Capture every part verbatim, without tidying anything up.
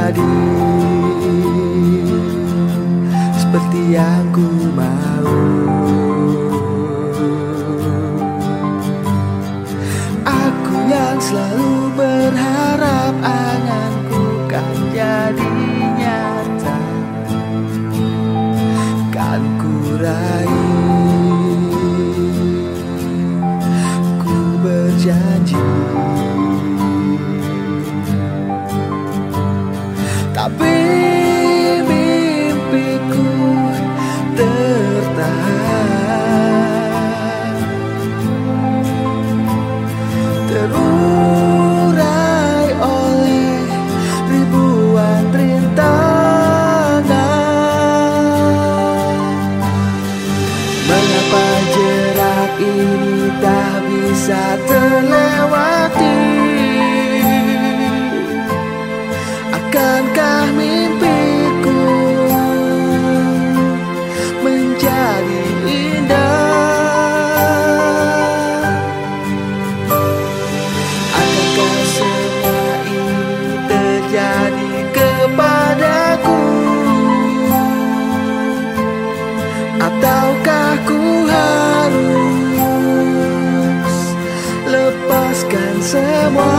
jadi seperti yang ku mau. Aku yang selalu berharap anganku kan jadi nyata, kan ku raih, ku berjanji. Tapi mimpiku tertahan, terurai oleh ribuan rintangan. Mengapa jerak ini tak bisa terlewati? Akankah mimpiku menjadi indah? Akankah semua ini terjadi kepadaku? Ataukah ku harus lepaskan semua?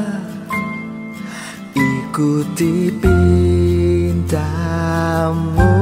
Ikuti pintamu.